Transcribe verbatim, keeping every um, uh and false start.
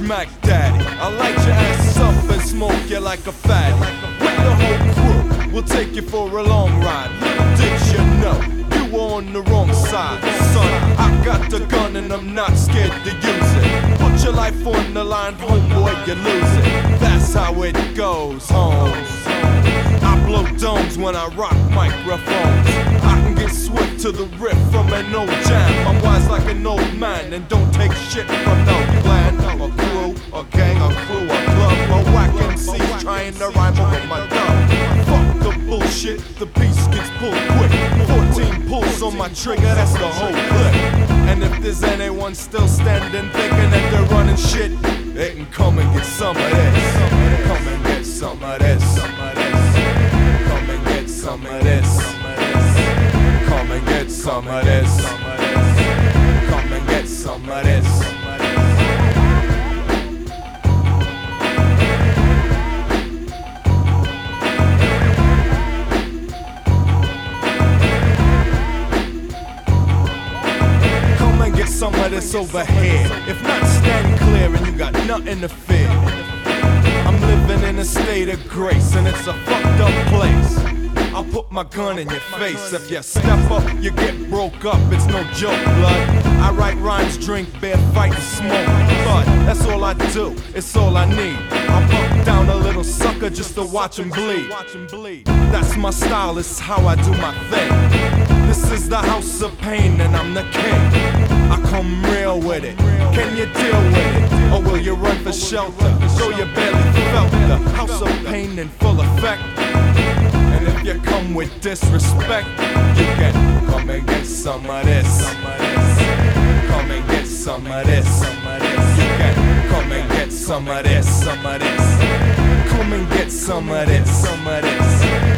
Mac Daddy. I light your ass up and smoke you like a fatty. With the whole crew, we'll take you for a long ride. Little did you know, you were on the wrong side. Son, I got the gun and I'm not scared to use it. Put your life on the line, homeboy, you lose it. That's how it goes, homes. I blow domes when I rock microphones. I can get swift to the riff from an old jam. I'm wise like an old man and don't take shit from no clan, a crew, a gang, a crew, a club, a whack M C trying to rhyme over my dub. Fuck the bullshit, the piece gets pulled quick. Fourteen pulls on my trigger, that's the whole clip. And if there's anyone still standing thinking that they're running shit, they can come and get some of this. Come and get some of this. Come and get some of this. Come and get some of this. Come and get some of this. Come and get some of this over here. If not, stand clear and you got nothing to fear. I'm living in a state of grace and it's a fucked up place. I'll put my gun in your face. If you step up, you get broke up. It's no joke, blood. I write rhymes, drink beer, fight and smoke. But that's all I do, it's all I need. I buck down a little sucker just to watch him bleed. That's my style, it's how I do my thing. This is the house of pain and I'm the king. I come real with it. Can you deal with it? Or will you run for shelter? So you barely felt the house of pain in full effect. And if you come with disrespect, you can come and get some of this. Come and get some of this. You can come and get some of this. Come and get some of this. Some of this.